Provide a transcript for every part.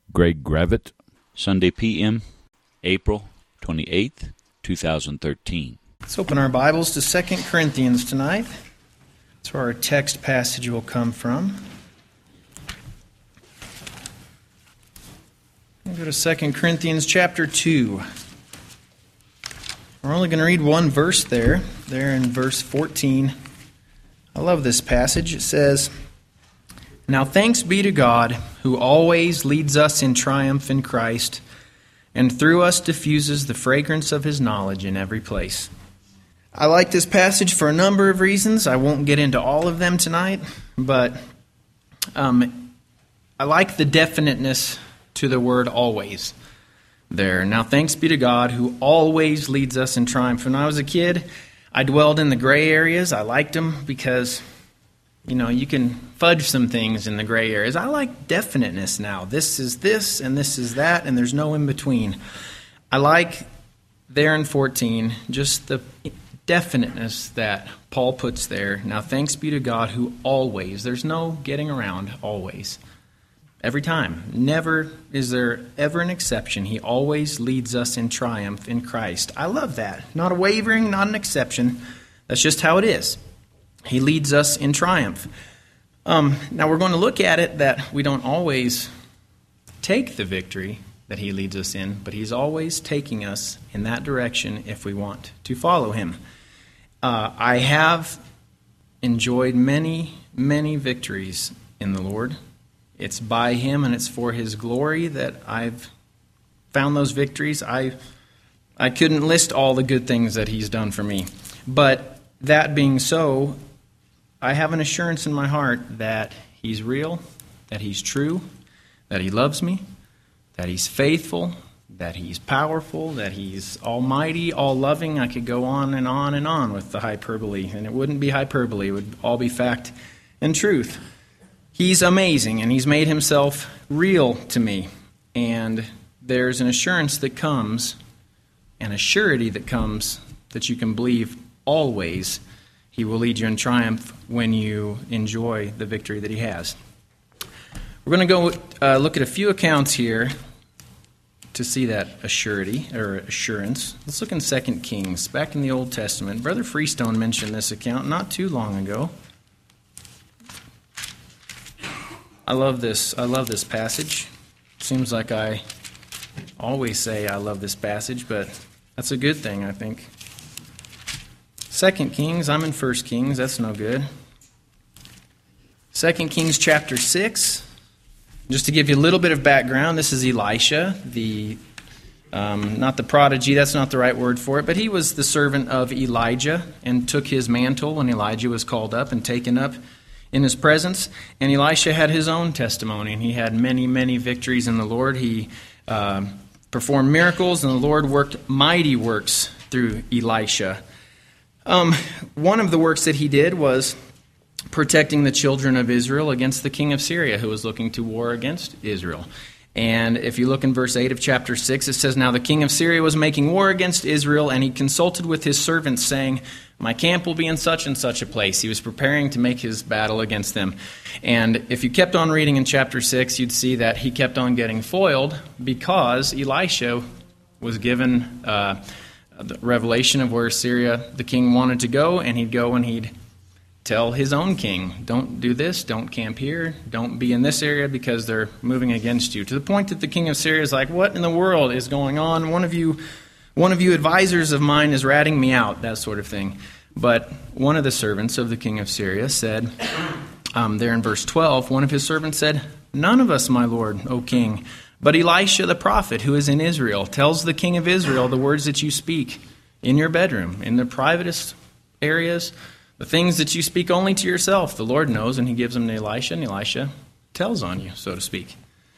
Greg Gravitt. Sunday PM, April 28th, 2013. Let's open our Bibles to 2 Corinthians tonight. That's where our text passage will come from. We'll go to 2 Corinthians chapter 2. We're only going to read one verse there in verse 14. I love this passage. It says, "Now thanks be to God, who always leads us in triumph in Christ, and through us diffuses the fragrance of His knowledge in every place." I like this passage for a number of reasons. I won't get into all of them tonight, but I like the definiteness to the word always there. Now thanks be to God, who always leads us in triumph. When I was a kid, I dwelled in the gray areas. I liked them because, you can fudge some things in the gray areas. I like definiteness now. This is this, and this is that, and there's no in between. I like there in 14, just the definiteness that Paul puts there. Now thanks be to God who always, there's no getting around, always. Every time. Never is there ever an exception. He always leads us in triumph in Christ. I love that. Not a wavering, not an exception. That's just how it is. He leads us in triumph. Now we're going to look at it that we don't always take the victory that He leads us in, but He's always taking us in that direction if we want to follow Him. I have enjoyed many, many victories in the Lord. It's by Him and it's for His glory that I've found those victories. I couldn't list all the good things that He's done for me. But that being so, I have an assurance in my heart that He's real, that He's true, that He loves me, that He's faithful, that He's powerful, that He's almighty, all-loving. I could go on and on and on with the hyperbole, and it wouldn't be hyperbole. It would all be fact and truth. He's amazing, and He's made Himself real to me. And there's an assurance that comes, and a surety that comes, that you can believe always He will lead you in triumph when you enjoy the victory that He has. We're going to go look at a few accounts here to see that assurance. Let's look in 2 Kings, back in the Old Testament. Brother Freestone mentioned this account not too long ago. I love this passage. Seems like I always say I love this passage, but that's a good thing, I think. 2 Kings, I'm in 1 Kings, that's no good. 2 Kings chapter 6. Just to give you a little bit of background, this is Elisha, not the prodigy, that's not the right word for it, but he was the servant of Elijah and took his mantle when Elijah was called up and taken up in his presence. And Elisha had his own testimony, and he had many, many victories in the Lord. He performed miracles, and the Lord worked mighty works through Elisha. One of the works that he did was protecting the children of Israel against the king of Syria, who was looking to war against Israel. And if you look in verse 8 of chapter 6, it says, "Now the king of Syria was making war against Israel, and he consulted with his servants, saying, 'My camp will be in such and such a place.'" He was preparing to make his battle against them. And if you kept on reading in chapter 6, you'd see that he kept on getting foiled because Elisha was given the revelation of where Syria, the king, wanted to go, and he'd go and he'd tell his own king, "Don't do this, don't camp here, don't be in this area because they're moving against you." To the point that the king of Syria is like, "What in the world is going on? One of you advisors of mine is ratting me out," that sort of thing. But one of the servants of the king of Syria said, there in verse 12, one of his servants said, "None of us, my lord, O king, but Elisha the prophet who is in Israel tells the king of Israel the words that you speak in your bedroom, in the privatest areas, the things that you speak only to yourself. The Lord knows," and he gives them to Elisha, and Elisha tells on you, so to speak.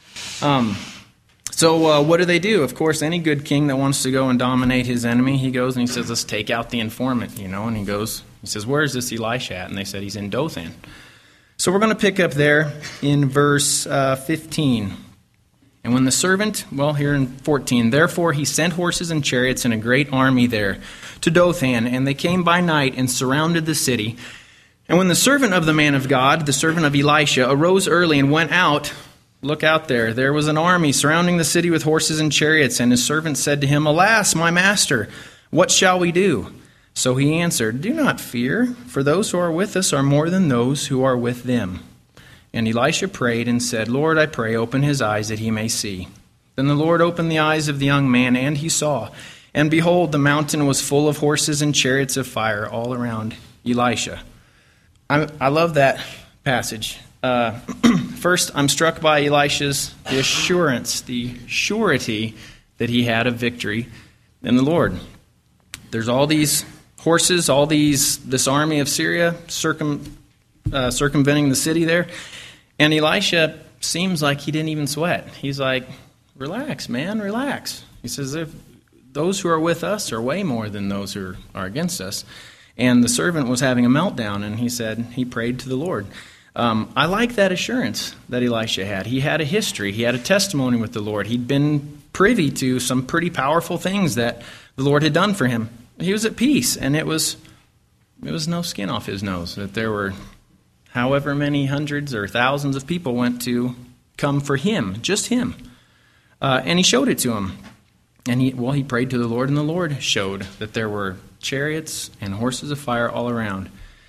So what do? Of course, any good king that wants to go and dominate his enemy, he goes and he says, "Let's take out the informant," and he says, "Where is this Elisha at?" And they said, "He's in Dothan." So we're going to pick up there in verse 15. And when the servant, here in 14, "Therefore he sent horses and chariots and a great army there to Dothan, and they came by night and surrounded the city. And when the servant of the man of God, the servant of Elisha, arose early and went out look out there. There was an army surrounding the city with horses and chariots, and his servants said to him, 'Alas, my master, what shall we do?' So he answered, 'Do not fear, for those who are with us are more than those who are with them.' And Elisha prayed and said, 'Lord, I pray, open his eyes that he may see.' Then the Lord opened the eyes of the young man, and he saw. And behold, the mountain was full of horses and chariots of fire all around Elisha." I love that passage. First, I'm struck by Elisha's the surety that he had of victory in the Lord. There's all these horses, this army of Syria circumventing the city there, and Elisha seems like he didn't even sweat. He's like, "Relax, man, relax." He says, "Those who are with us are way more than those who are against us." And the servant was having a meltdown, and he prayed to the Lord. I like that assurance that Elisha had. He had a history. He had a testimony with the Lord. He'd been privy to some pretty powerful things that the Lord had done for him. He was at peace, and it was no skin off his nose that there were however many hundreds or thousands of people went to come for him, just him. And he showed it to him. And he prayed to the Lord, and the Lord showed that there were chariots and horses of fire all around.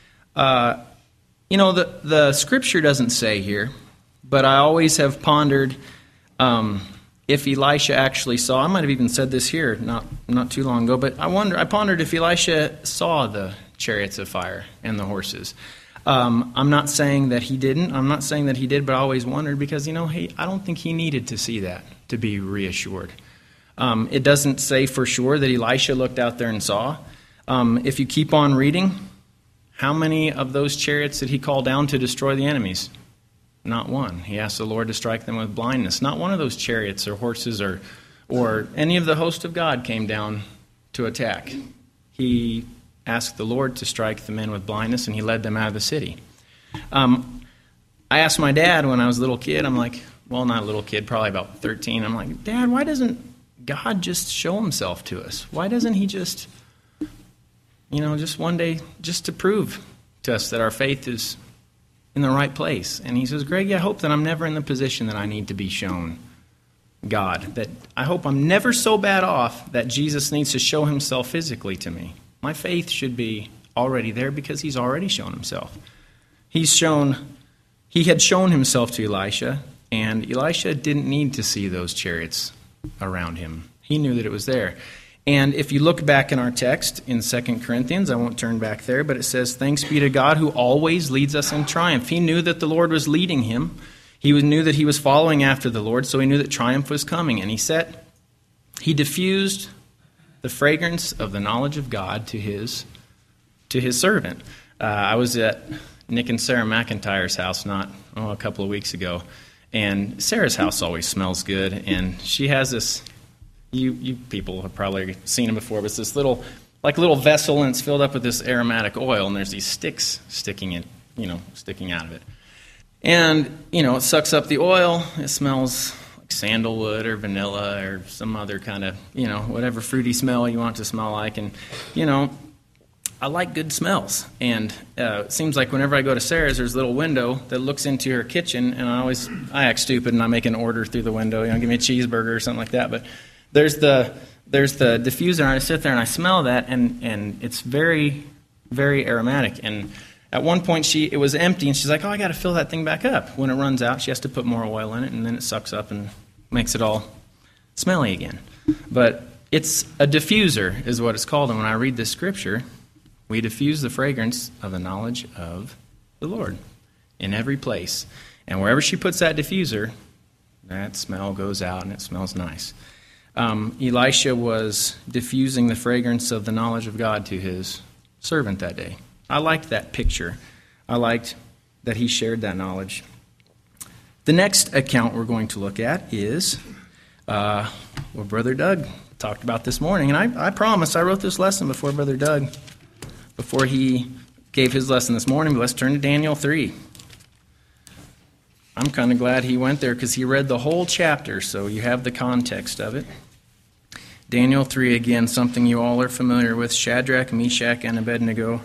The scripture doesn't say here, but I always have pondered if Elisha actually saw. I might have even said this here not too long ago, but I pondered if Elisha saw the chariots of fire and the horses. I'm not saying that he didn't. I'm not saying that he did, but I always wondered because, I don't think he needed to see that to be reassured. It doesn't say for sure that Elisha looked out there and saw. If you keep on reading, how many of those chariots did he call down to destroy the enemies? Not one. He asked the Lord to strike them with blindness. Not one of those chariots or horses or any of the host of God came down to attack. He asked the Lord to strike the men with blindness, and he led them out of the city. I asked my dad when I was a little kid, I'm like, well, not a little kid, probably about 13. I'm like, "Dad, why doesn't God just show himself to us? Why doesn't he just one day, just to prove to us that our faith is in the right place?" And he says, "Greg, I hope that I'm never in the position that I need to be shown God. That I hope I'm never so bad off that Jesus needs to show himself physically to me. My faith should be already there because he's already shown himself." He had shown himself to Elisha, and Elisha didn't need to see those chariots around him. He knew that it was there. And if you look back in our text in 2 Corinthians, I won't turn back there, but it says, "Thanks be to God who always leads us in triumph." He knew that the Lord was leading him. He knew that he was following after the Lord, so he knew that triumph was coming. And he diffused the fragrance of the knowledge of God to his servant. I was at Nick and Sarah McIntyre's house a couple of weeks ago, and Sarah's house always smells good, and she has this. You people have probably seen it before, but it's this little vessel, and it's filled up with this aromatic oil, and there's these sticks sticking out of it. And, it sucks up the oil. It smells like sandalwood or vanilla or some other kind of, whatever fruity smell you want it to smell like. And, I like good smells. And it seems like whenever I go to Sarah's, there's a little window that looks into her kitchen, and I act stupid, and I make an order through the window. Give me a cheeseburger or something like that. But there's the diffuser, and I sit there and I smell that, and it's very, very aromatic. And at one point, it was empty, and she's like, "Oh, I got to fill that thing back up." When it runs out, she has to put more oil in it, and then it sucks up and makes it all smelly again. But it's a diffuser is what it's called, and when I read this scripture, we diffuse the fragrance of the knowledge of the Lord in every place. And wherever she puts that diffuser, that smell goes out, and it smells nice. Elisha was diffusing the fragrance of the knowledge of God to his servant that day. I liked that picture. I liked that he shared that knowledge. The next account we're going to look at is what Brother Doug talked about this morning. And I promise I wrote this lesson before he gave his lesson this morning. But let's turn to Daniel 3. I'm kind of glad he went there because he read the whole chapter, so you have the context of it. Daniel 3, again, something you all are familiar with. Shadrach, Meshach, and Abednego.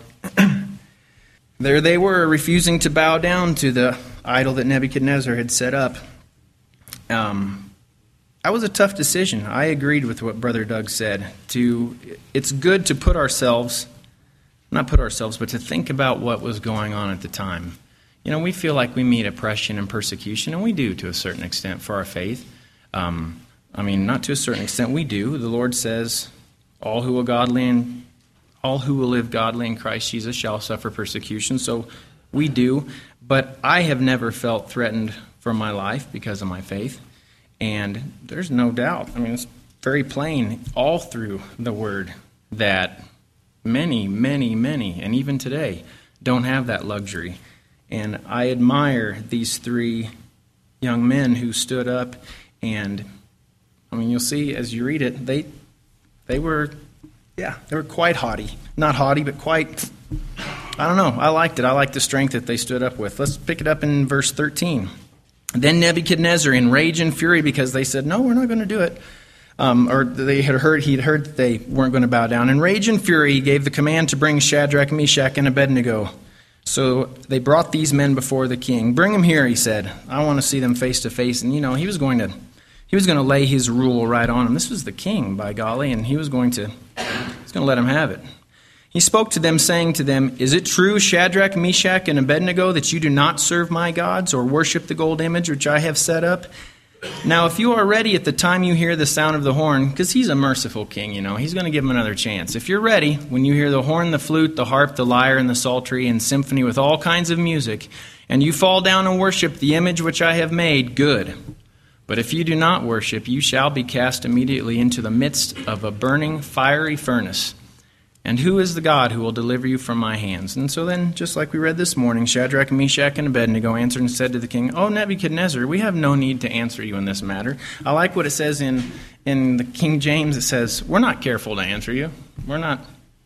There they were, refusing to bow down to the idol that Nebuchadnezzar had set up. That was a tough decision. I agreed with what Brother Doug said. It's good to but to think about what was going on at the time. You know, we feel like we meet oppression and persecution, and we do to a certain extent for our faith. Not to a certain extent, we do. The Lord says, all who will live godly in Christ Jesus shall suffer persecution. So we do. But I have never felt threatened for my life because of my faith. And there's no doubt. It's very plain all through the Word that many, and even today, don't have that luxury. And I admire these three young men who stood up, and you'll see as you read it, they were quite haughty. Not haughty, but quite, I liked it. I liked the strength that they stood up with. Let's pick it up in verse 13. Then Nebuchadnezzar, in rage and fury, because they said, no, we're not going to do it, he'd heard that they weren't going to bow down. In rage and fury, he gave the command to bring Shadrach, Meshach, and Abednego. So they brought these men before the king. Bring them here, he said. I want to see them face to face. And he was going to lay his rule right on them. This was the king, by golly, and he was going to let him have it. He spoke to them, saying to them, is it true, Shadrach, Meshach, and Abednego, that you do not serve my gods or worship the gold image which I have set up? Now, if you are ready at the time you hear the sound of the horn, because he's a merciful king, he's going to give them another chance. If you're ready, when you hear the horn, the flute, the harp, the lyre, and the psaltery, and symphony with all kinds of music, and you fall down and worship the image which I have made, good. But if you do not worship, you shall be cast immediately into the midst of a burning, fiery furnace. And who is the God who will deliver you from my hands? And so then, just like we read this morning, Shadrach, Meshach, and Abednego answered and said to the king, Oh, Nebuchadnezzar, we have no need to answer you in this matter. I like what it says in the King James. It says, we're not careful to answer you. We're not,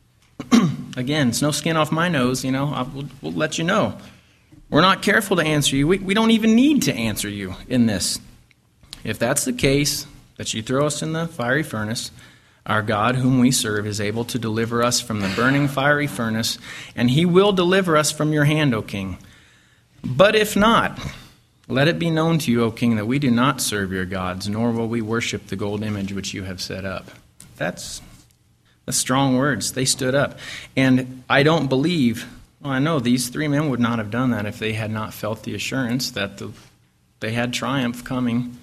again, it's no skin off my nose, we'll let you know. We're not careful to answer you. We don't even need to answer you in this. If that's the case, that you throw us in the fiery furnace, our God, whom we serve, is able to deliver us from the burning fiery furnace, and he will deliver us from your hand, O king. But if not, let it be known to you, O king, that we do not serve your gods, nor will we worship the gold image which you have set up. That's strong words. They stood up. And I don't believe, I know these three men would not have done that if they had not felt the assurance that they had triumph coming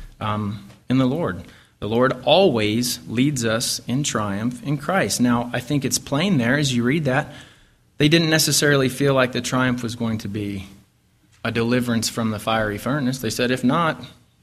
in the Lord. The Lord always leads us in triumph in Christ. Now, I think it's plain there as you read that. They didn't necessarily feel like the triumph was going to be a deliverance from the fiery furnace. They said, if not,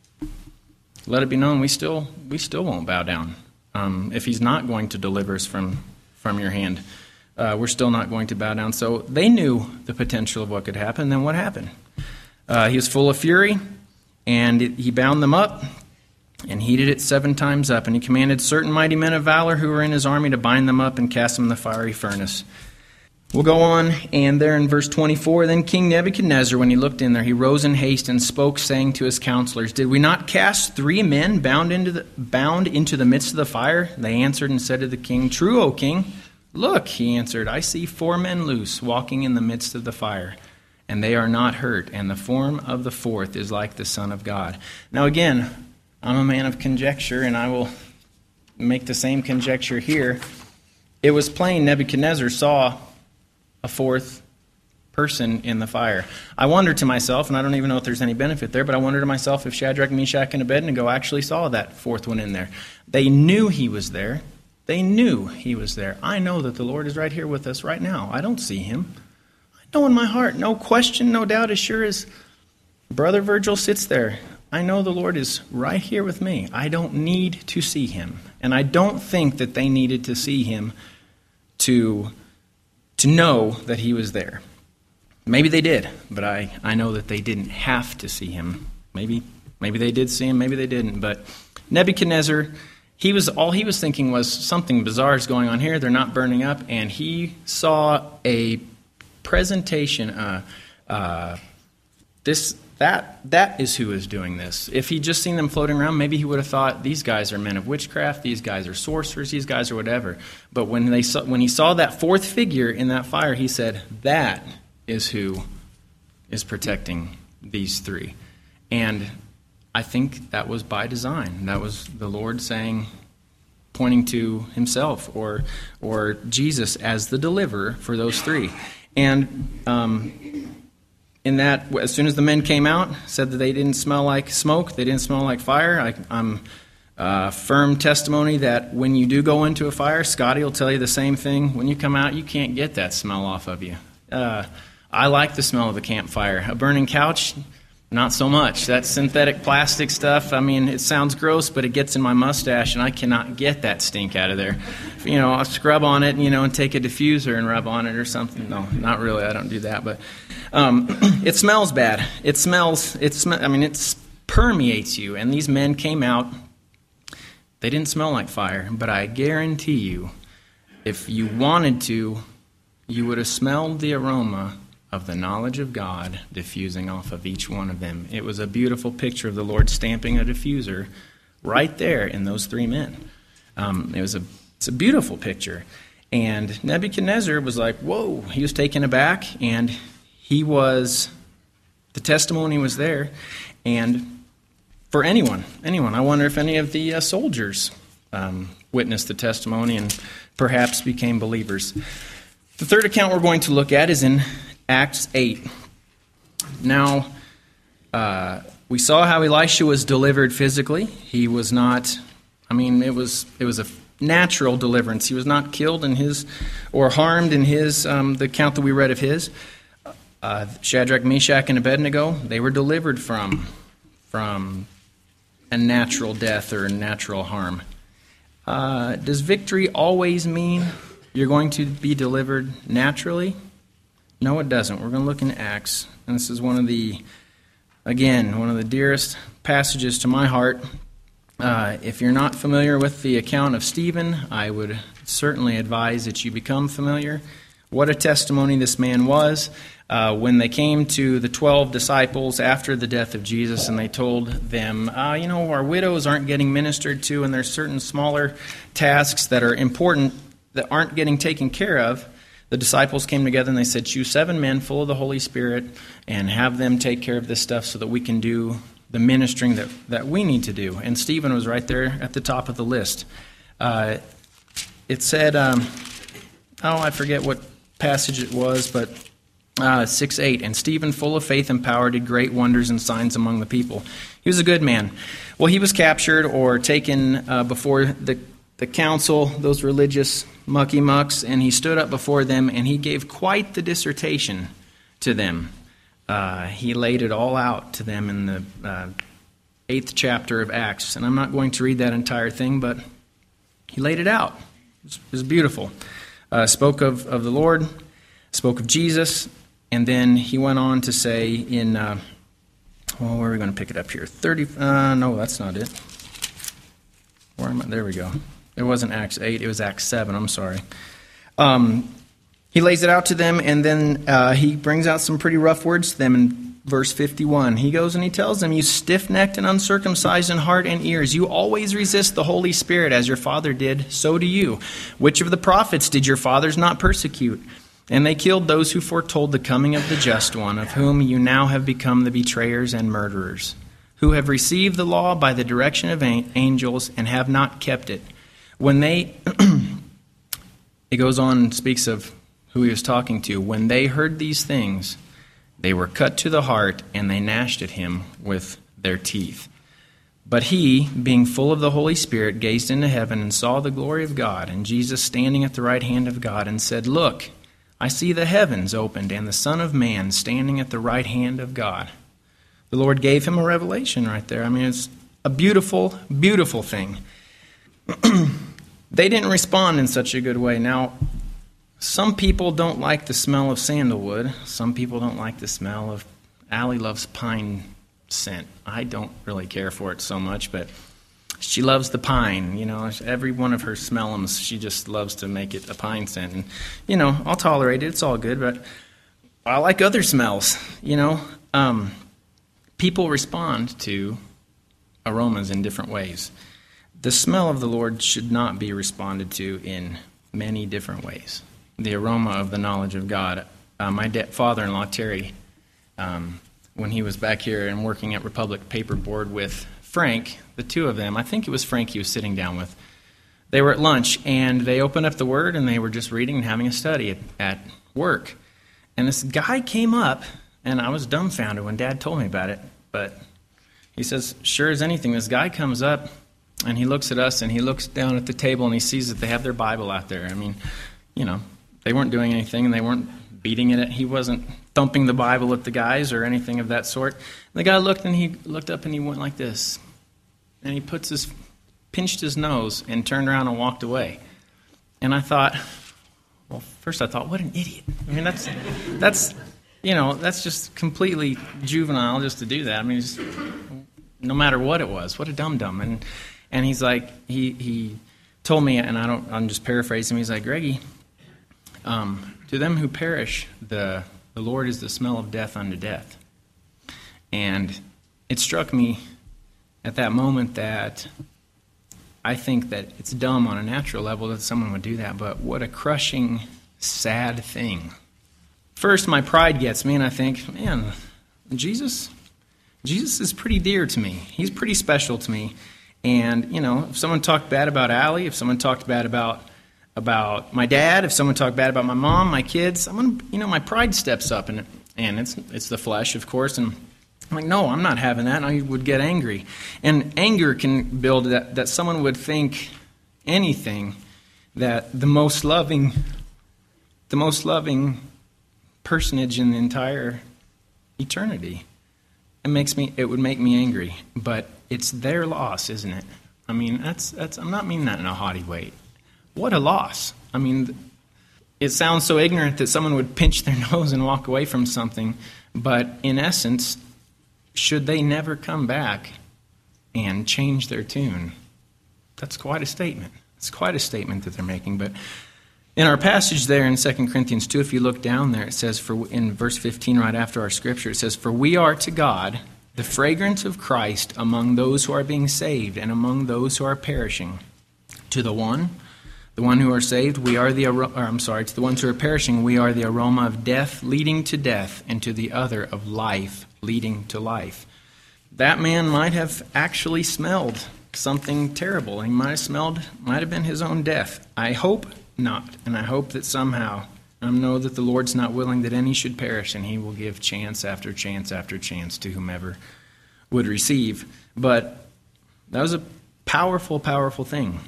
let it be known we still won't bow down. If he's not going to deliver us from your hand, we're still not going to bow down. So they knew the potential of what could happen. Then what happened? He was full of fury, and he bound them up and heated it 7 times up. And he commanded certain mighty men of valor who were in his army to bind them up and cast them in the fiery furnace. We'll go on, and there in verse 24, Then King Nebuchadnezzar, when he looked in there, he rose in haste and spoke, saying to his counselors, Did we not cast 3 men bound into the midst of the fire? They answered and said to the king, True, O king. Look, he answered, I see 4 men loose, walking in the midst of the fire, and they are not hurt, and the form of the 4th is like the Son of God. Now again, I'm a man of conjecture, and I will make the same conjecture here. It was plain Nebuchadnezzar saw a 4th person in the fire. I wonder to myself, and I don't even know if there's any benefit there, but I wonder to myself if Shadrach, Meshach, and Abednego actually saw that 4th one in there. They knew he was there. They knew he was there. I know that the Lord is right here with us right now. I don't see him. I know in my heart, no question, no doubt, as sure as Brother Virgil sits there, I know the Lord is right here with me. I don't need to see him. And I don't think that they needed to see him to know that he was there. Maybe they did, but I know that they didn't have to see him. Maybe they did see him, maybe they didn't. But Nebuchadnezzar, all he was thinking was something bizarre is going on here. They're not burning up. And he saw a presentation, that is who is doing this. If he'd just seen them floating around, maybe he would have thought, these guys are men of witchcraft, these guys are sorcerers, these guys are whatever. But when he saw that 4th figure in that fire, he said, that is who is protecting these 3. And I think that was by design. That was the Lord saying, pointing to himself or Jesus as the deliverer for those three. And in that, as soon as the men came out, said that they didn't smell like smoke, they didn't smell like fire. I'm firm testimony that when you do go into a fire, Scotty will tell you the same thing. When you come out, you can't get that smell off of you. I like the smell of a campfire. A burning couch, not so much. That synthetic plastic stuff, I mean, it sounds gross, but it gets in my mustache, and I cannot get that stink out of there. I'll scrub on it, and take a diffuser and rub on it or something. No, not really. I don't do that, but it smells bad. It permeates you. And these men came out. They didn't smell like fire, but I guarantee you, if you wanted to, you would have smelled the aroma of the knowledge of God diffusing off of each one of them. It was a beautiful picture of the Lord stamping a diffuser right there in those three men. It's a beautiful picture. And Nebuchadnezzar was like, whoa, he was taken aback, and the testimony was there. And for anyone, I wonder if any of the soldiers witnessed the testimony and perhaps became believers. The third account we're going to look at is in Acts 8. Now, we saw how Elisha was delivered physically. He was not, it was a natural deliverance. He was not killed or harmed in the account that we read of his. Shadrach, Meshach, and Abednego, they were delivered from a natural death or a natural harm. Does victory always mean you're going to be delivered naturally? No, it doesn't. We're going to look in Acts, and this is one of the dearest passages to my heart. If you're not familiar with the account of Stephen, I would certainly advise that you become familiar. What a testimony this man was. When they came to the 12 disciples after the death of Jesus, and they told them, our widows aren't getting ministered to, and there's certain smaller tasks that are important that aren't getting taken care of. The disciples came together and they said, choose 7 men full of the Holy Spirit and have them take care of this stuff so that we can do the ministering that we need to do. And Stephen was right there at the top of the list. It said, I forget what passage it was, but 6:8, and Stephen, full of faith and power, did great wonders and signs among the people. He was a good man. Well, he was captured or taken before the council, those religious mucky-mucks, and he stood up before them, and he gave quite the dissertation to them. He laid it all out to them in the 8th chapter of Acts, and I'm not going to read that entire thing, but he laid it out. It was beautiful. Spoke of the Lord, spoke of Jesus, and then he went on to say in, where are we going to pick it up here? No, that's not it. Where am I? There we go. It wasn't Acts 8, it was Acts 7, I'm sorry. He lays it out to them, and then he brings out some pretty rough words to them in verse 51. He goes and he tells them, you stiff-necked and uncircumcised in heart and ears, you always resist the Holy Spirit as your father did, so do you. Which of the prophets did your fathers not persecute? And they killed those who foretold the coming of the Just One, of whom you now have become the betrayers and murderers, who have received the law by the direction of angels and have not kept it. When they, it goes on and speaks of who he was talking to. When they heard these things, they were cut to the heart, and they gnashed at him with their teeth. But he, being full of the Holy Spirit, gazed into heaven and saw the glory of God, and Jesus standing at the right hand of God, and said, look, I see the heavens opened, and the Son of Man standing at the right hand of God. The Lord gave him a revelation right there. It's a beautiful, beautiful thing. They didn't respond in such a good way. Now, some people don't like the smell of sandalwood. Some people don't like the smell of, Allie loves pine scent. I don't really care for it so much, but she loves the pine. Every one of her smellums, she just loves to make it a pine scent. And, I'll tolerate it. It's all good, but I like other smells. People respond to aromas in different ways. The smell of the Lord should not be responded to in many different ways. The aroma of the knowledge of God. My father-in-law, Terry, when he was back here and working at Republic Paperboard with Frank, the two of them, I think it was Frank he was sitting down with, they were at lunch, and they opened up the Word, and they were just reading and having a study at work. And this guy came up, and I was dumbfounded when Dad told me about it, but he says, sure as anything, this guy comes up, and he looks at us, and he looks down at the table, and he sees that they have their Bible out there. I mean, they weren't doing anything, and they weren't beating it. He wasn't thumping the Bible at the guys or anything of that sort. And the guy looked, and he looked up, and he went like this. And he pinched his nose and turned around and walked away. And I thought, first I thought, what an idiot. I mean, that's just completely juvenile just to do that. I mean, no matter what it was, what a dum-dum. And he's like, he told me, and I'm just paraphrasing him, he's like, Greggy, to them who perish, the Lord is the smell of death unto death. And it struck me at that moment that I think that it's dumb on a natural level that someone would do that, but what a crushing, sad thing. First, my pride gets me, and I think, man, Jesus is pretty dear to me. He's pretty special to me. And, if someone talked bad about Allie, if someone talked bad about my dad, if someone talked bad about my mom, my kids, my pride steps up, and it's the flesh, of course, and I'm like, no, I'm not having that, and I would get angry. And anger can build that someone would think anything, that the most loving personage in the entire eternity, it would make me angry. But it's their loss, isn't it? I mean, I'm not meaning that in a haughty way. What a loss. I mean, it sounds so ignorant that someone would pinch their nose and walk away from something, but in essence, should they never come back and change their tune? That's quite a statement. It's quite a statement that they're making. But in our passage there in 2 Corinthians 2, if you look down there, it says, in verse 15 right after our scripture, it says, "For we are to God the fragrance of Christ among those who are being saved and among those who are perishing. To the one who are saved, to the ones who are perishing, we are the aroma of death leading to death, and to the other of life leading to life." That man might have actually smelled something terrible. He might have been his own death. I hope not, and I hope that somehow, I know that the Lord's not willing that any should perish, and he will give chance after chance after chance to whomever would receive. But that was a powerful, powerful thing.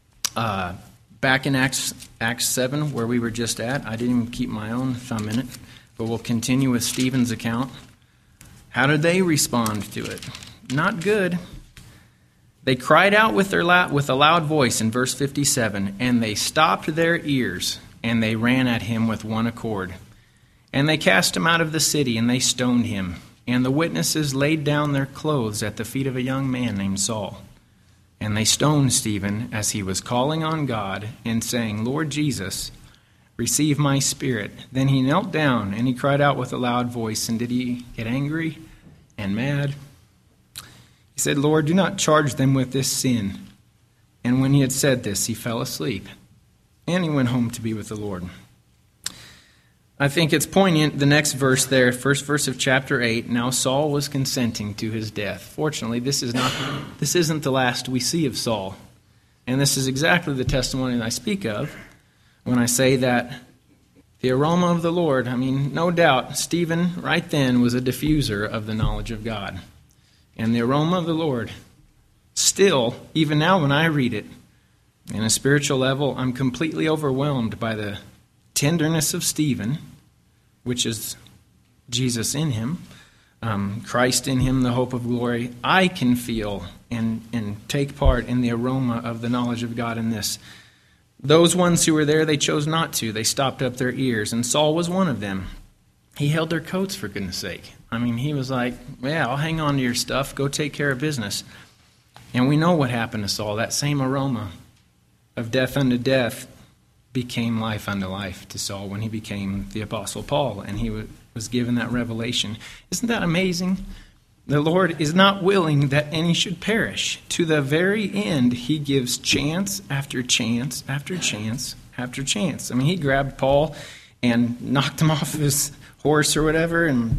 Back in Acts 7, where we were just at, I didn't even keep my own thumb in it, but we'll continue with Stephen's account. How did they respond to it? Not good. They cried out with a loud voice in verse 57, and they stopped their ears, and they ran at him with one accord. And they cast him out of the city, and they stoned him. And the witnesses laid down their clothes at the feet of a young man named Saul. And they stoned Stephen as he was calling on God and saying, "Lord Jesus, receive my spirit." Then he knelt down and he cried out with a loud voice. And did he get angry and mad? He said, "Lord, do not charge them with this sin." And when he had said this, he fell asleep. And he went home to be with the Lord. I think it's poignant, the next verse there, first verse of chapter 8. Now Saul was consenting to his death. Fortunately, this isn't the last we see of Saul. And this is exactly the testimony that I speak of when I say that the aroma of the Lord, no doubt, Stephen right then was a diffuser of the knowledge of God. And the aroma of the Lord, still, even now when I read it, in a spiritual level, I'm completely overwhelmed by the tenderness of Stephen, which is Jesus in him, Christ in him, the hope of glory. I can feel and take part in the aroma of the knowledge of God in this. Those ones who were there, they chose not to. They stopped up their ears, and Saul was one of them. He held their coats, for goodness sake. He was like, yeah, I'll hang on to your stuff. Go take care of business. And we know what happened to Saul. That same aroma of death unto death became life unto life to Saul when he became the Apostle Paul, and he was given that revelation. Isn't that amazing? The Lord is not willing that any should perish. To the very end, he gives chance after chance after chance after chance. He grabbed Paul and knocked him off his horse or whatever, and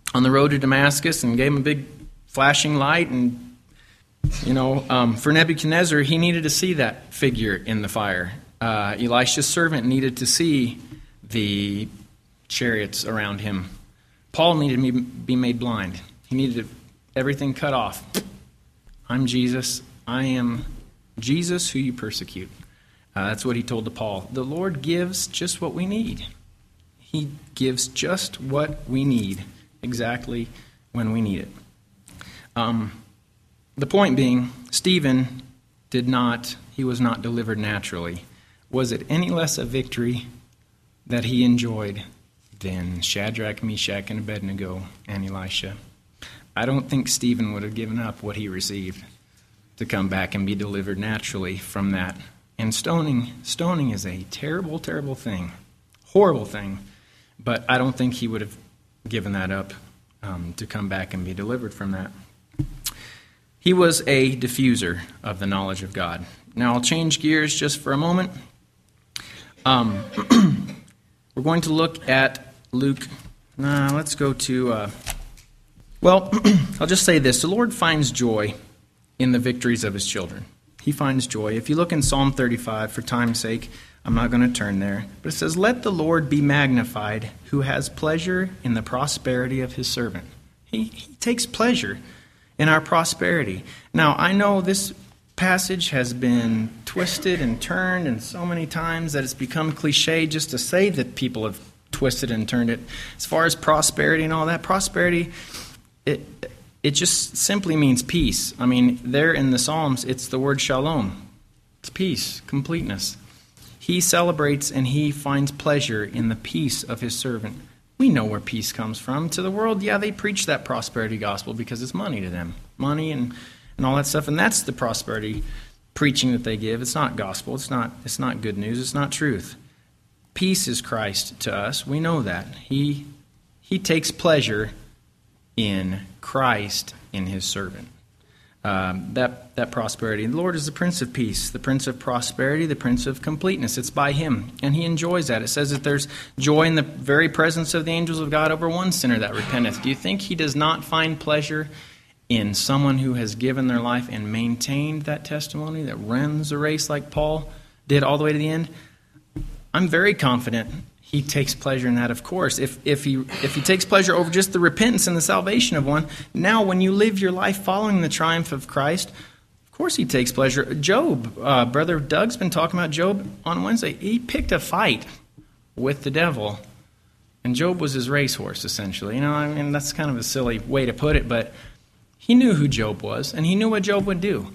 on the road to Damascus and gave him a big flashing light. And, for Nebuchadnezzar, he needed to see that figure in the fire. Elisha's servant needed to see the chariots around him. Paul needed to be made blind. He needed everything cut off. I'm Jesus. I am Jesus who you persecute. That's what he told to Paul. The Lord gives just what we need. He gives just what we need, exactly when we need it. The point being, Stephen he was not delivered naturally. Was it any less a victory that he enjoyed than Shadrach, Meshach, and Abednego and Elisha? I don't think Stephen would have given up what he received to come back and be delivered naturally from that. And stoning is a terrible, terrible thing, horrible thing. But I don't think he would have given that up to come back and be delivered from that. He was a diffuser of the knowledge of God. Now I'll change gears just for a moment. We're going to look at Luke. Let's go to... I'll just say this. The Lord finds joy in the victories of his children. He finds joy. If you look in Psalm 35, for time's sake, I'm not going to turn there. But it says, "Let the Lord be magnified, who has pleasure in the prosperity of his servant." He takes pleasure in our prosperity. Now, I know this passage has been twisted and turned and so many times that it's become cliche just to say that people have twisted and turned it. As far as prosperity and all that, prosperity, it just simply means peace. I mean, there in the Psalms, it's the word shalom. It's peace, completeness. He celebrates and he finds pleasure in the peace of his servant. We know where peace comes from. To the world, they preach that prosperity gospel because it's money to them. Money and all that stuff. And that's the prosperity preaching that they give. It's not gospel. It's not good news. It's not truth. Peace is Christ to us. We know that. He takes pleasure in Christ, in his servant. That prosperity. The Lord is the Prince of Peace, the Prince of Prosperity, the Prince of Completeness. It's by him, and he enjoys that. It says that there's joy in the very presence of the angels of God over one sinner that repenteth. Do you think he does not find pleasure in someone who has given their life and maintained that testimony, that runs a race like Paul did all the way to the end? I'm very confident he takes pleasure in that, of course. If he takes pleasure over just the repentance and the salvation of one, now when you live your life following the triumph of Christ, of course he takes pleasure. Job, Brother Doug's been talking about Job on Wednesday. He picked a fight with the devil, and Job was his racehorse, essentially. That's kind of a silly way to put it, but he knew who Job was, and he knew what Job would do.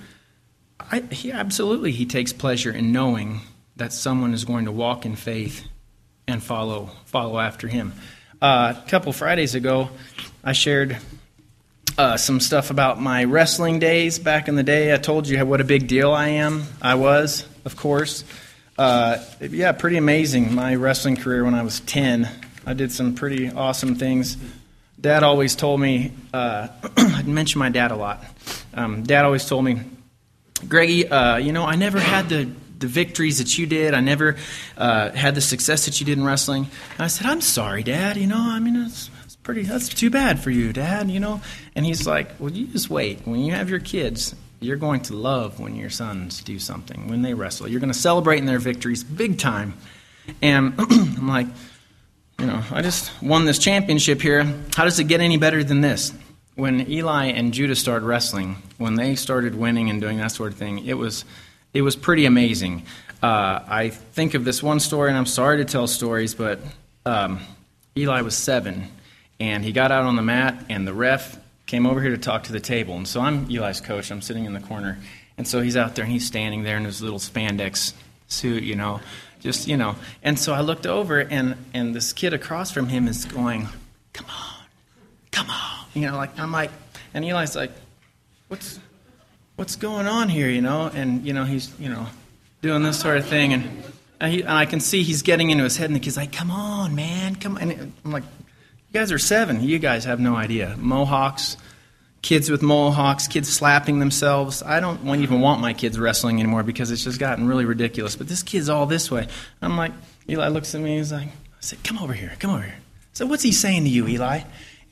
He takes pleasure in knowing that someone is going to walk in faith and follow after him. A couple Fridays ago, I shared some stuff about my wrestling days back in the day. I told you what a big deal I was, of course. Pretty amazing, my wrestling career when I was 10. I did some pretty awesome things. Dad always told me, I mention my dad a lot. Dad always told me, "Greggy, I never had the victories that you did. I never had the success that you did in wrestling." And I said, "I'm sorry, Dad. That's too bad for you, Dad. And he's like, "Well, you just wait. When you have your kids, you're going to love when your sons do something, when they wrestle. You're going to celebrate in their victories big time." And I'm like, I just won this championship here. How does it get any better than this? When Eli and Judah started wrestling, when they started winning and doing that sort of thing, it was pretty amazing. I think of this one story, and I'm sorry to tell stories, but Eli was 7, and he got out on the mat, and the ref came over here to talk to the table. And so I'm Eli's coach. I'm sitting in the corner. And so he's out there, and he's standing there in his little spandex suit, And so I looked over, and this kid across from him is going, come on. I'm like, and Eli's like, what's going on here, And, he's, doing this sort of thing. And I can see he's getting into his head, and the kid's like, come on, man, come on. And I'm like, you guys are 7. You guys have no idea. Mohawks, kids with mohawks, kids slapping themselves. I don't even want my kids wrestling anymore because it's just gotten really ridiculous. But this kid's all this way. I'm like, Eli looks at me, I said, come over here. I said, what's he saying to you, Eli?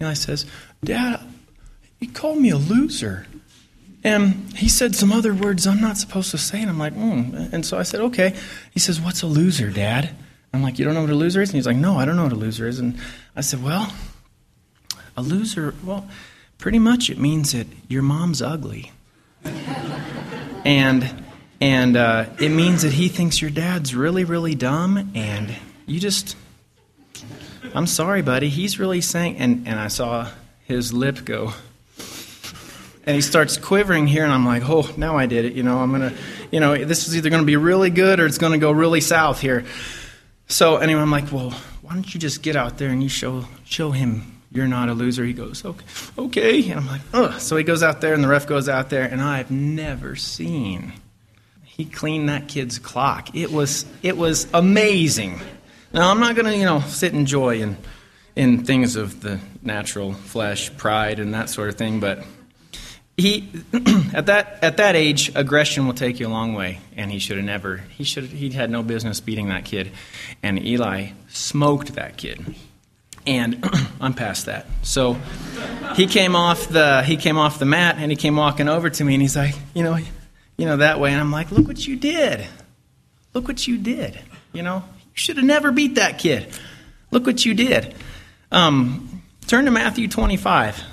Eli says, Dad, he called me a loser. And he said some other words I'm not supposed to say. And I'm like, And so I said, okay. He says, what's a loser, Dad? I'm like, you don't know what a loser is? And he's like, no, I don't know what a loser is. And I said, well, a loser, pretty much it means that your mom's ugly. and it means that he thinks your dad's really, really dumb. And you just, I'm sorry, buddy. He's really saying, and I saw his lip go. And he starts quivering here, and I'm like, oh, now I did it. I'm going to, this is either going to be really good or it's going to go really south here. So anyway, I'm like, well, why don't you just get out there and you show him you're not a loser. He goes, okay. And I'm like, ugh. So he goes out there, and the ref goes out there, and I've never seen. He cleaned that kid's clock. It was amazing. Now, I'm not going to, sit and joy in things of the natural flesh, pride, and that sort of thing, but he at that age, aggression will take you a long way, and he had no business beating that kid, and Eli smoked that kid, and I'm past that. So he came off the mat, and he came walking over to me, and he's like, that way, and I'm like, look what you did, you should have never beat that kid. Look what you did. Turn to Matthew 25.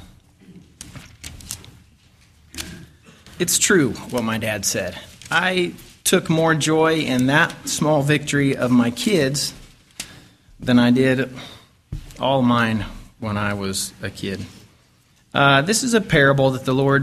It's true what my dad said. I took more joy in that small victory of my kids than I did all mine when I was a kid. This is a parable that the Lord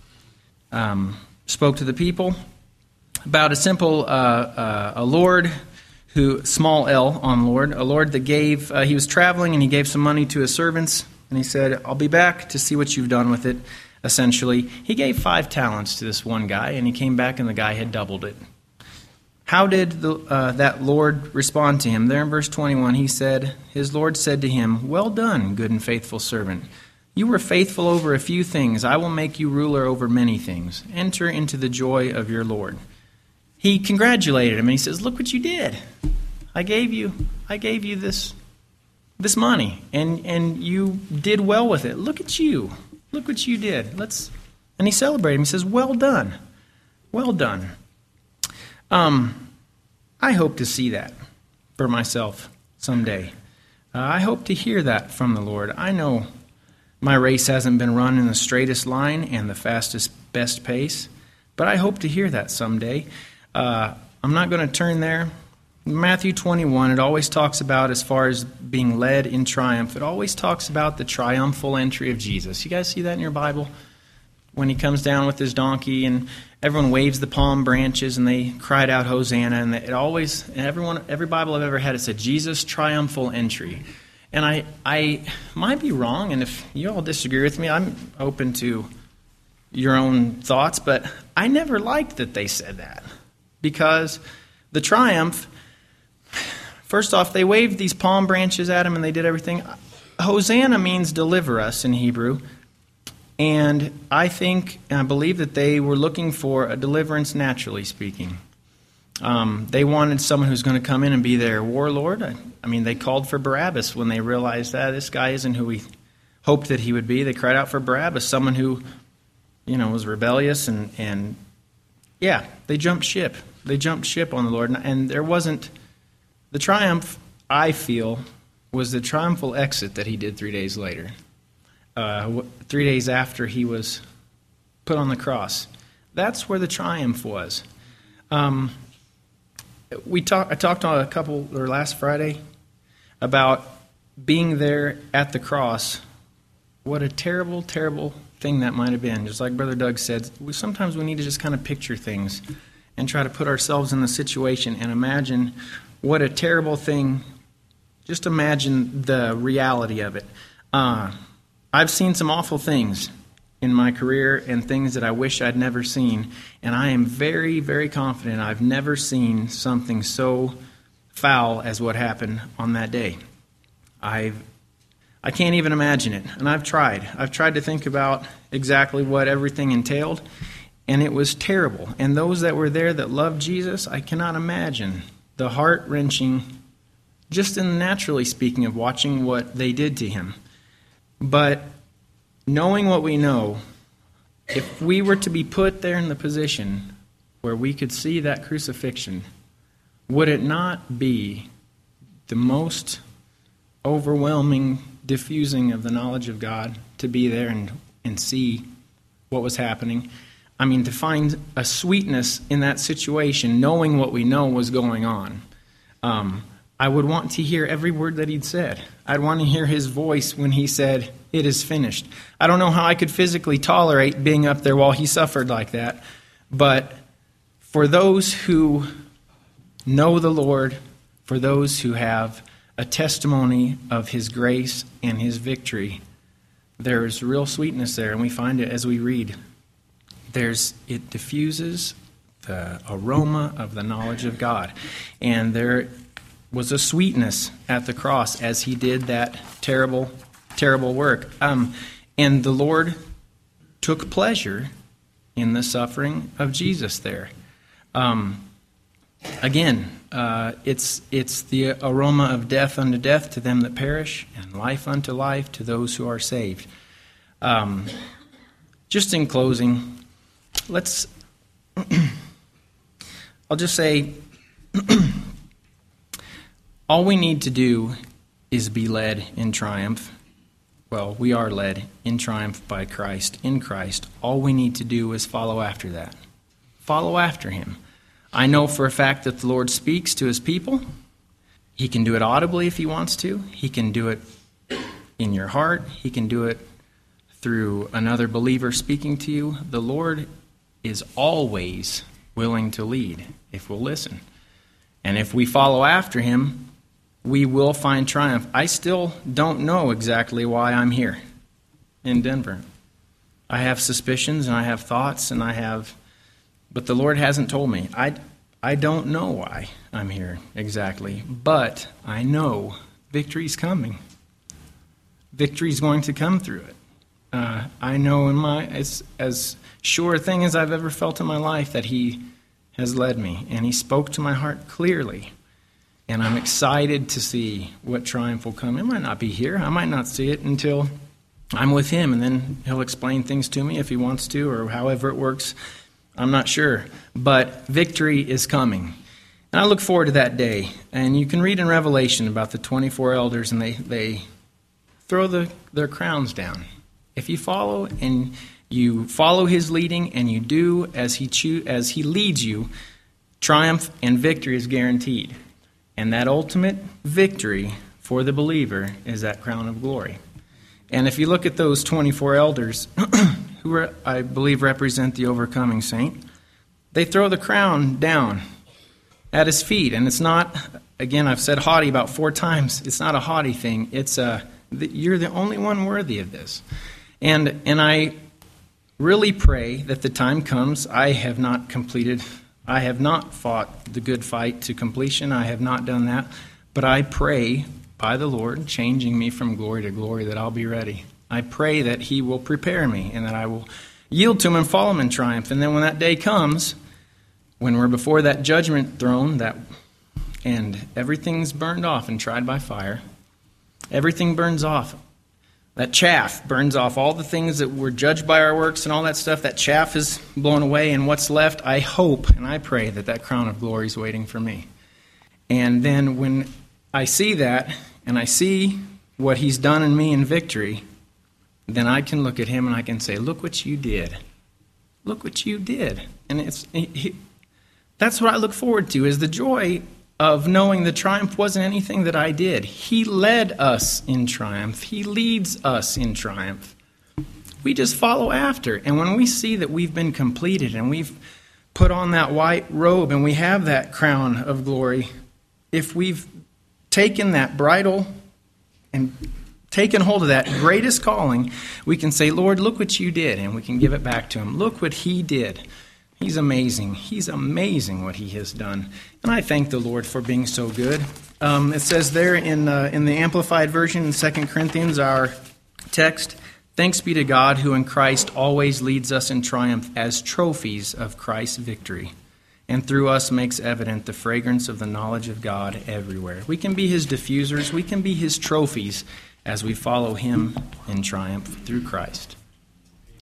spoke to the people about a simple a Lord who, small L on Lord, a Lord that gave, he was traveling and he gave some money to his servants, and he said, I'll be back to see what you've done with it. Essentially, he gave 5 talents to this one guy, and he came back and the guy had doubled it. How did that Lord respond to him? There in verse 21, his Lord said to him, well done, good and faithful servant. You were faithful over a few things. I will make you ruler over many things. Enter into the joy of your Lord. He congratulated him, and he says, look what you did. I gave you this money, and you did well with it. Look at you. Look what you did. And he celebrated him. He says, well done. Well done. I hope to see that for myself someday. I hope to hear that from the Lord. I know my race hasn't been run in the straightest line and the fastest, best pace, but I hope to hear that someday. I'm not going to turn there. Matthew 21, it always talks about, as far as being led in triumph, it always talks about the triumphal entry of Jesus. You guys see that in your Bible? When he comes down with his donkey and everyone waves the palm branches and they cried out Hosanna, and every Bible I've ever had, it said Jesus' triumphal entry. And I might be wrong, and if you all disagree with me, I'm open to your own thoughts, but I never liked that they said that, because the triumph, first off, they waved these palm branches at him and they did everything. Hosanna means deliver us in Hebrew. And I think and I believe that they were looking for a deliverance, naturally speaking. They wanted someone who's going to come in and be their warlord. I mean, they called for Barabbas when they realized that this guy isn't who we hoped that he would be. They cried out for Barabbas, someone who, was rebellious and they jumped ship. They jumped ship on the Lord, and there wasn't the triumph. I feel was the triumphal exit that he did 3 days later. 3 days after he was put on the cross. That's where the triumph was. I talked on last Friday about being there at the cross. What a terrible, terrible thing that might have been. Just like Brother Doug said, sometimes we need to just kind of picture things and try to put ourselves in the situation and imagine what a terrible thing. Just imagine the reality of it. I've seen some awful things in my career and things that I wish I'd never seen, and I am very, very confident I've never seen something so foul as what happened on that day. I can't even imagine it, and I've tried. I've tried to think about exactly what everything entailed, and it was terrible. And those that were there that loved Jesus, I cannot imagine the heart-wrenching, just in naturally speaking, of watching what they did to him. But knowing what we know, if we were to be put there in the position where we could see that crucifixion, would it not be the most overwhelming diffusing of the knowledge of God to be there and see what was happening? I mean, to find a sweetness in that situation, knowing what we know was going on. I would want to hear every word that he'd said. I'd want to hear his voice when he said, "It is finished." I don't know how I could physically tolerate being up there while he suffered like that. But for those who know the Lord, for those who have a testimony of his grace and his victory, there is real sweetness there, and we find it as we read. It diffuses the aroma of the knowledge of God. And there was a sweetness at the cross as he did that terrible, terrible work. And the Lord took pleasure in the suffering of Jesus there. Again, it's the aroma of death unto death to them that perish, and life unto life to those who are saved. Just in closing, I'll just say, all we need to do is be led in triumph. Well, we are led in triumph by Christ, in Christ. All we need to do is follow after that. Follow after him. I know for a fact that the Lord speaks to his people. He can do it audibly if he wants to. He can do it in your heart. He can do it through another believer speaking to you. The Lord is always willing to lead if we'll listen. And if we follow after him, we will find triumph. I still don't know exactly why I'm here in Denver. I have suspicions and I have thoughts but the Lord hasn't told me. I don't know why I'm here exactly, but I know victory's coming. Victory's going to come through it. I know it's as sure a thing as I've ever felt in my life that he has led me, and he spoke to my heart clearly. And I'm excited to see what triumph will come. It might not be here. I might not see it until I'm with him, and then he'll explain things to me if he wants to, or however it works. I'm not sure. But victory is coming. And I look forward to that day. And you can read in Revelation about the 24 elders, and they throw their crowns down. If you follow his leading and you do as he leads you, triumph and victory is guaranteed. And that ultimate victory for the believer is that crown of glory. And if you look at those 24 elders, who I believe represent the overcoming saint, they throw the crown down at his feet. And it's not, again, I've said haughty about 4 times. It's not a haughty thing. It's you're the only one worthy of this. And I really pray that the time comes. I have not fought the good fight to completion. I have not done that. But I pray by the Lord, changing me from glory to glory, that I'll be ready. I pray that he will prepare me and that I will yield to him and follow him in triumph. And then when that day comes, when we're before that judgment throne, and everything's burned off and tried by fire, everything burns off. That chaff burns off, all the things that were judged by our works and all that stuff. That chaff is blown away, and what's left, I hope and I pray that crown of glory is waiting for me. And then when I see that, and I see what he's done in me in victory, then I can look at him and I can say, "Look what you did. Look what you did." And that's what I look forward to, is the joy of knowing the triumph wasn't anything that I did. He led us in triumph. He leads us in triumph. We just follow after. And when we see that we've been completed and we've put on that white robe and we have that crown of glory, if we've taken that bridle and taken hold of that greatest calling, we can say, "Lord, look what you did," and we can give it back to him. Look what he did. He's amazing. He's amazing what he has done. And I thank the Lord for being so good. It says there in the Amplified Version in 2 Corinthians, our text, "Thanks be to God who in Christ always leads us in triumph as trophies of Christ's victory, and through us makes evident the fragrance of the knowledge of God everywhere." We can be his diffusers. We can be his trophies as we follow him in triumph through Christ.